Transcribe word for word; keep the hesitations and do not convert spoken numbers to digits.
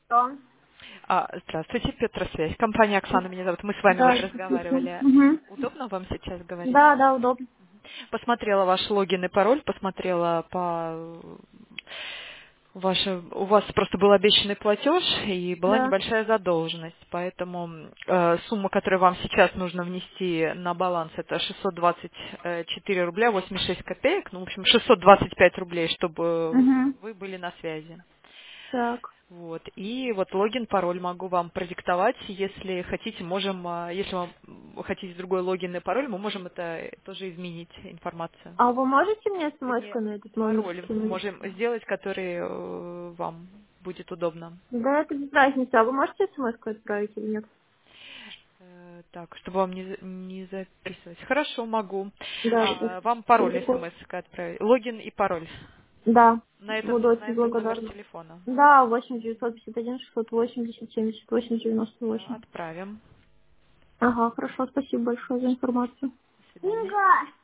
Что? А, здравствуйте, Петра Связь. Компания Оксана меня зовут. Мы с вами Да, вот слушаю. разговаривали. Мгм. Удобно вам сейчас говорить? Да, да, удобно. Посмотрела ваш логин и пароль, посмотрела по ваше, у вас просто был обещанный платеж и была Да. небольшая задолженность, поэтому э, сумма, которую вам сейчас нужно внести на баланс, это шестьсот двадцать четыре рубля восемьдесят шесть копеек, ну, в общем, шестьсот двадцать пять рублей, чтобы Угу. вы были на связи. Так. Вот. И вот логин, пароль могу вам продиктовать. Если хотите, можем, а, если вам хотите другой логин и пароль, мы можем это тоже изменить, информацию. А вы можете мне Вернее, смс-ку на этот номер пароль скинуть? можем сделать, который э, вам будет удобно. Да, это без разницы. А вы можете смс-ку отправить или нет? Э, Так, чтобы вам не, за- не записывать. Хорошо, могу. Да, это А, вам пароль легко. смс отправить. Логин и пароль. Да, На этот, буду на очень этот номер благодарна. телефона. Да, восемь девятьсот пятьдесят один шестьсот восемьдесят семьдесят восемь девяносто Да, восемь. отправим. Ага, хорошо, спасибо большое за информацию. До свидания.